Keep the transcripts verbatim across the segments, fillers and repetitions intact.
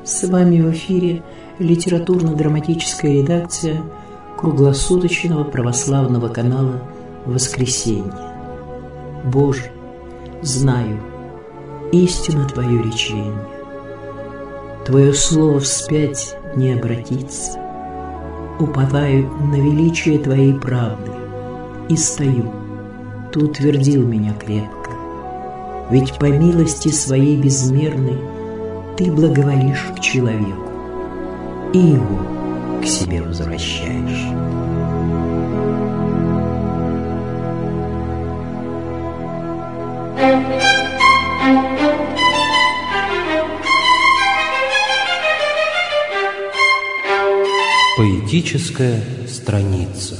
С вами в эфире литературно-драматическая редакция круглосуточного православного канала «Воскресенье». Боже, знаю, истина Твое речение. Твое слово вспять не обратится. Уповаю на величие Твоей правды и стою. Ты утвердил меня крепко. Ведь по милости Своей безмерной Ты благоволишь к человеку и его к себе возвращаешь. Поэтическая страница.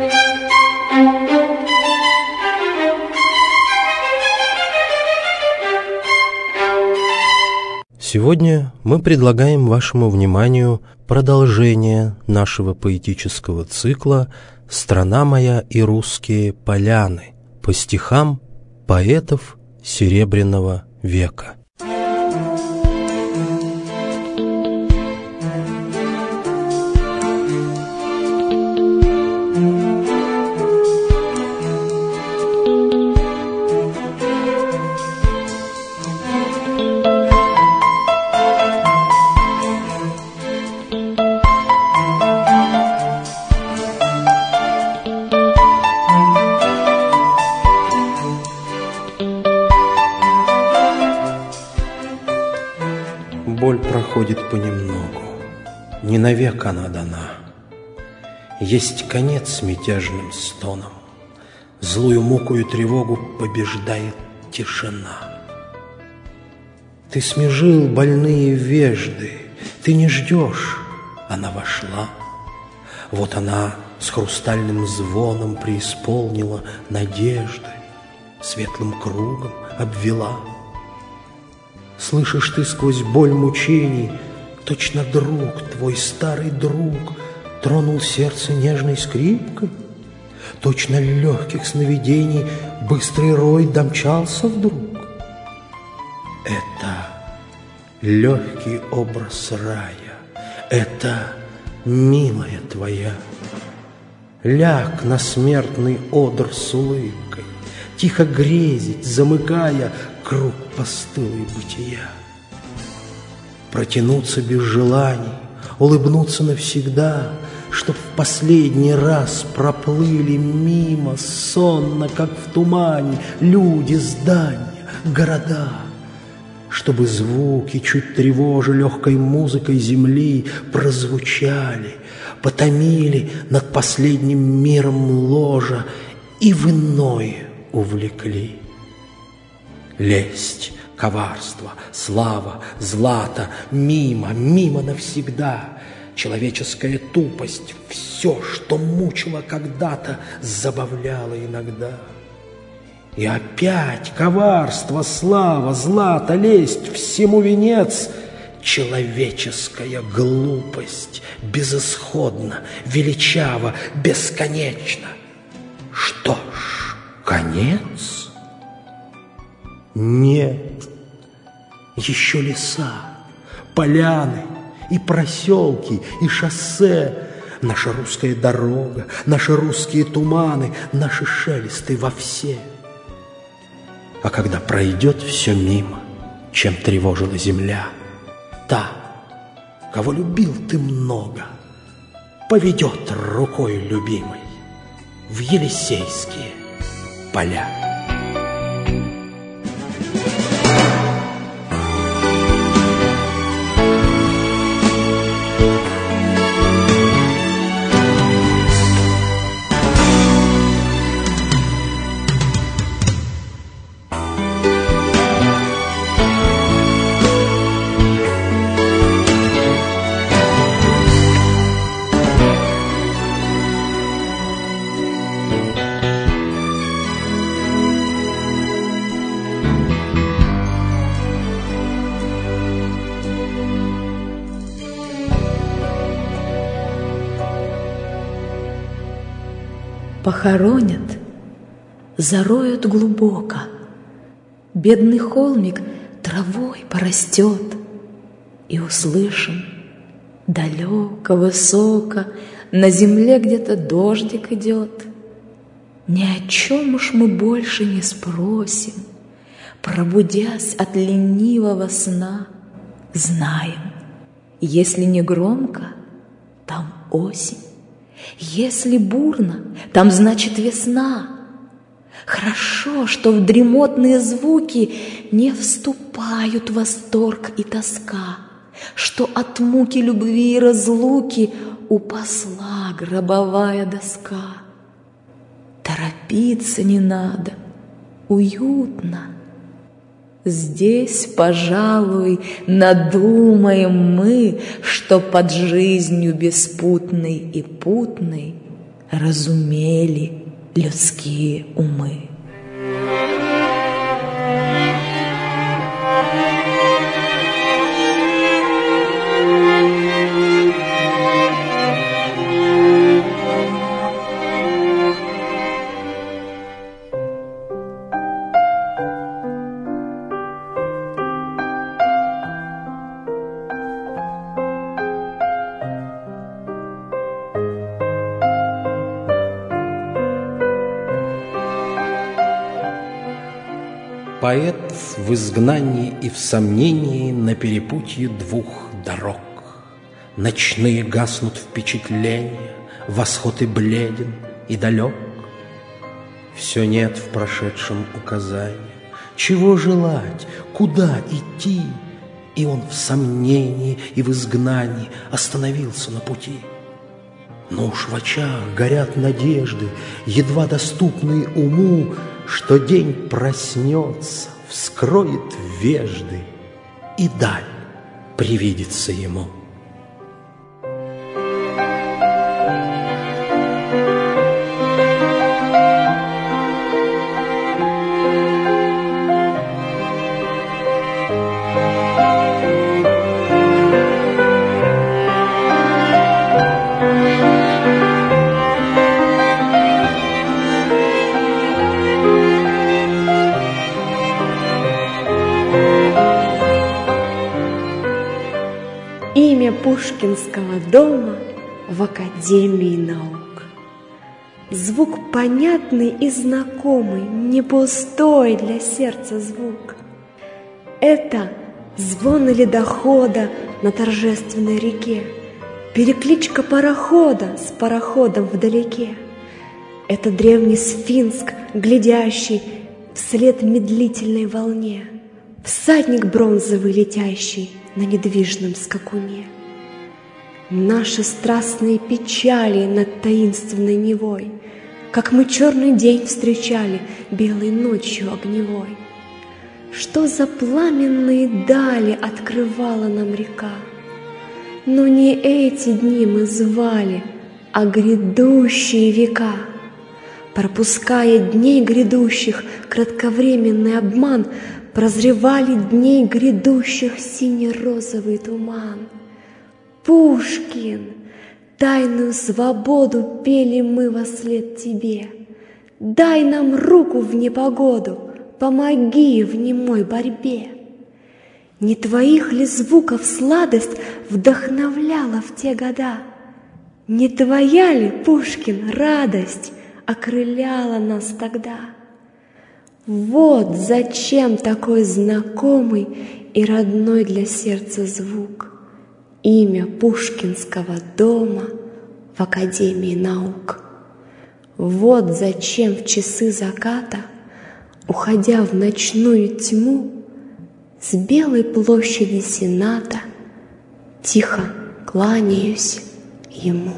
Сегодня мы предлагаем вашему вниманию продолжение нашего поэтического цикла «Страна моя и русские поляны» по стихам поэтов Серебряного века. Боль проходит понемногу, не навек она дана. Есть конец мятежным стоном, злую муку и тревогу побеждает тишина. Ты смежил больные вежды, ты не ждешь, она вошла. Вот она с хрустальным звоном преисполнила надежды, светлым кругом обвела. Слышишь ты сквозь боль мучений, точно друг, твой старый друг, тронул сердце нежной скрипкой? Точно легких сновидений быстрый рой домчался вдруг? Это легкий образ рая, это милая твоя. Ляг на смертный одр с улыбкой, тихо грезить, замыкая круг постылой бытия. Протянуться без желаний, улыбнуться навсегда, чтоб в последний раз проплыли мимо сонно, как в тумане, люди, здания, города. Чтобы звуки, чуть тревожа легкой музыкой земли, прозвучали, потомили над последним миром ложа и в иное увлекли. Лесть, коварство, слава, злато, мимо, мимо навсегда. Человеческая тупость, все, что мучило когда-то, забавляло иногда. И опять коварство, слава, злато, лесть, всему венец. Человеческая глупость, безысходна, величава, бесконечна. Что ж, конец? Нет, еще леса, поляны и проселки, и шоссе, наша русская дорога, наши русские туманы, наши шелесты во все. А когда пройдет все мимо, чем тревожила земля, та, кого любил ты много, поведет рукой любимой в Елисейские поля. Похоронят, зароют глубоко, бедный холмик травой порастет, и услышим далеко, высоко, на земле где-то дождик идет. Ни о чем уж мы больше не спросим, пробудясь от ленивого сна, знаем, если не громко, там осень, если бурно, там значит весна. Хорошо, что в дремотные звуки не вступают восторг и тоска, что от муки любви и разлуки у посла гробовая доска. Торопиться не надо, уютно. Здесь, пожалуй, надумаем мы, что под жизнью беспутной и путной разумели людские умы. Поэт в изгнании и в сомнении на перепутье двух дорог. Ночные гаснут впечатления, восход и бледен, и далек. Все нет в прошедшем указания, чего желать, куда идти, и он в сомнении и в изгнании остановился на пути. Но уж в очах горят надежды, едва доступные уму, что день проснется, вскроет вежды, и даль привидится ему. Имя Пушкинского дома в Академии наук. Звук понятный и знакомый, не пустой для сердца звук. Это звон ледохода на торжественной реке, перекличка парохода с пароходом вдалеке. Это древний сфинкс, глядящий вслед медлительной волне, всадник бронзовый, летящий на недвижном скакуне. Наши страстные печали над таинственной Невой, как мы черный день встречали белой ночью огневой. Что за пламенные дали открывала нам река? Но не эти дни мы звали, а грядущие века. Пропуская дней грядущих кратковременный обман, прозревали дней грядущих сине-розовый туман. Пушкин, тайную свободу пели мы вослед тебе. Дай нам руку в непогоду, помоги в немой борьбе. Не твоих ли звуков сладость вдохновляла в те года? Не твоя ли, Пушкин, радость окрыляла нас тогда? Вот зачем такой знакомый и родной для сердца звук. Имя Пушкинского дома в Академии наук. Вот зачем в часы заката, уходя в ночную тьму, с белой площади Сената тихо кланяюсь ему.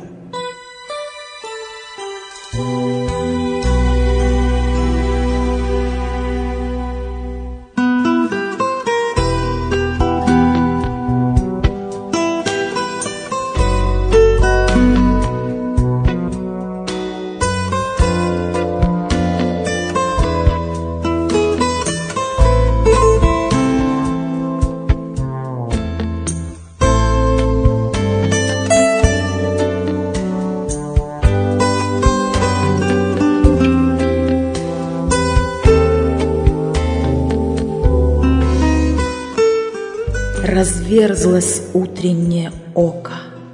разверзлось утреннее око.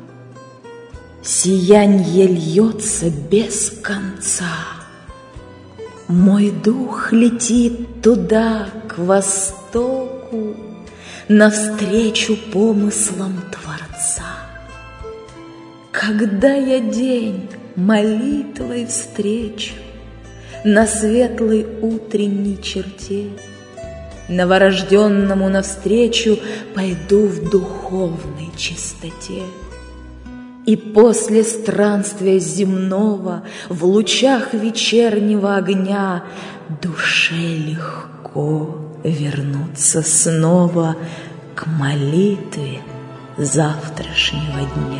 Сиянье льется без конца. Мой дух летит туда, к востоку, навстречу помыслам Творца. Когда я день молитвой встречу на светлой утренней черте, новорожденному навстречу пойду в духовной чистоте. И после странствия земного в лучах вечернего огня душе легко вернуться снова к молитве завтрашнего дня.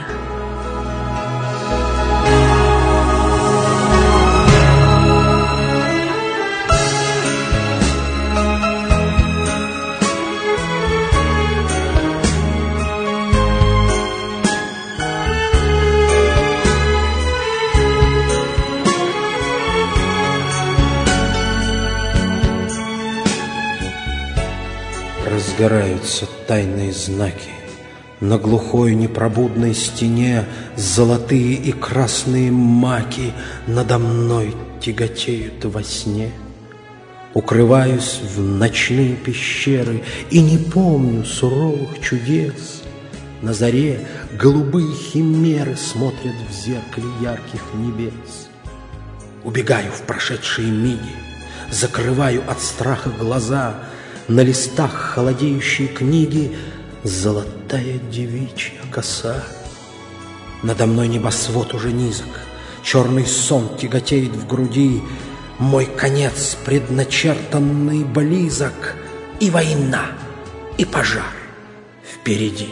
Разгораются тайные знаки. На глухой непробудной стене золотые и красные маки надо мной тяготеют во сне. Укрываюсь в ночные пещеры и не помню суровых чудес. На заре голубые химеры смотрят в зеркале ярких небес. Убегаю в прошедшие миги, закрываю от страха глаза. На листах холодеющей книги золотая девичья коса. Надо мной небосвод уже низок, черный сон тяготеет в груди. Мой конец предначертанный близок, и война, и пожар впереди.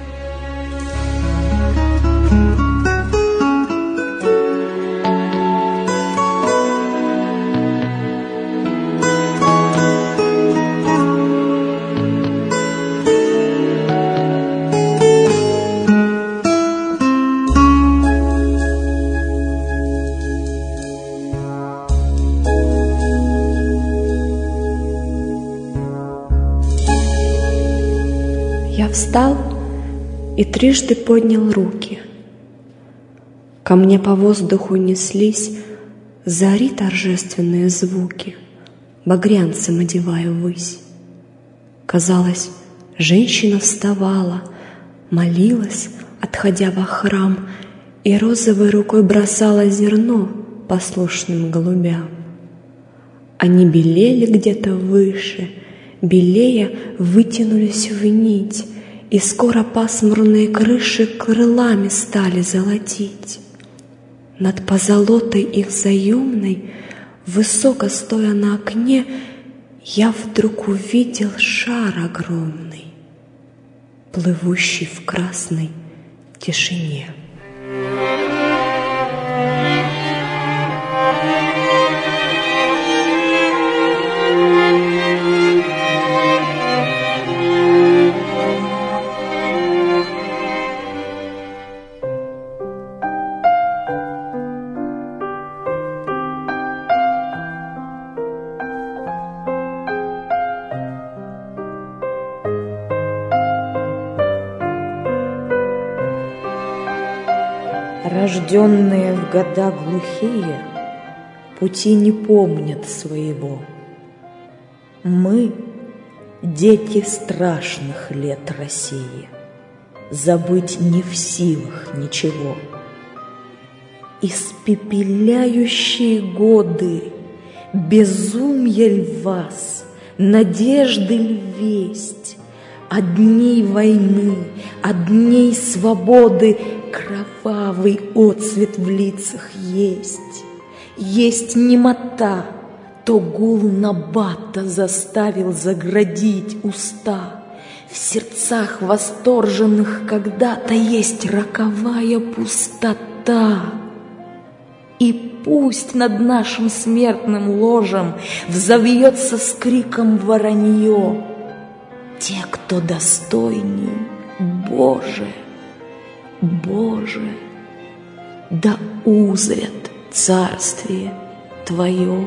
Я встал и трижды поднял руки. Ко мне по воздуху неслись зари торжественные звуки, багрянцем одевая ввысь. Казалось, женщина вставала, молилась, отходя во храм, и розовой рукой бросала зерно послушным голубям. Они белели где-то выше, белея вытянулись в нить, и скоро пасмурные крыши крылами стали золотить. Над позолотой их заемной, высоко стоя на окне, я вдруг увидел шар огромный, плывущий в красной тишине. Рожденные в года глухие пути не помнят своего. Мы — дети страшных лет России, забыть не в силах ничего. Испепеляющие годы, безумья ль вас, надежды ль весть, от дней войны, от дней свободы кровавый отцвет в лицах есть. Есть немота, то гул набата заставил заградить уста. В сердцах восторженных когда-то есть роковая пустота. И пусть над нашим смертным ложем взовьется с криком воронье. Те, кто достойней, Боже, Боже, да узрят царствие Твое.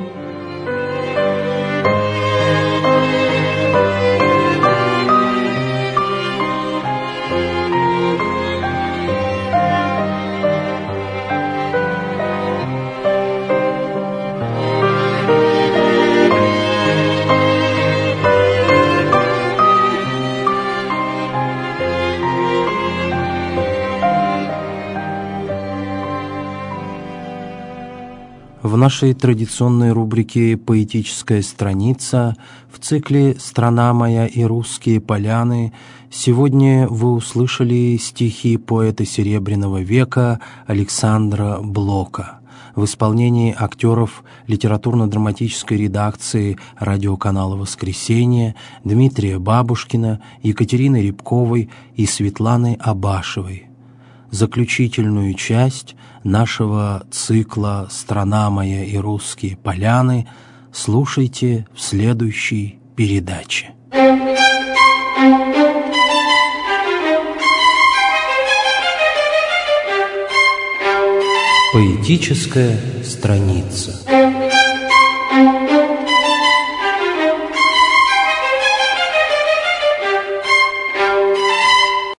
В нашей традиционной рубрике «Поэтическая страница» в цикле «Страна моя и русские поляны» сегодня вы услышали стихи поэта Серебряного века Александра Блока в исполнении актеров литературно-драматической редакции радиоканала «Воскресенье» Дмитрия Бабушкина, Екатерины Рябковой и Светланы Абашевой. Заключительную часть нашего цикла «Страна моя и русские поляны» слушайте в следующей передаче. Поэтическая страница.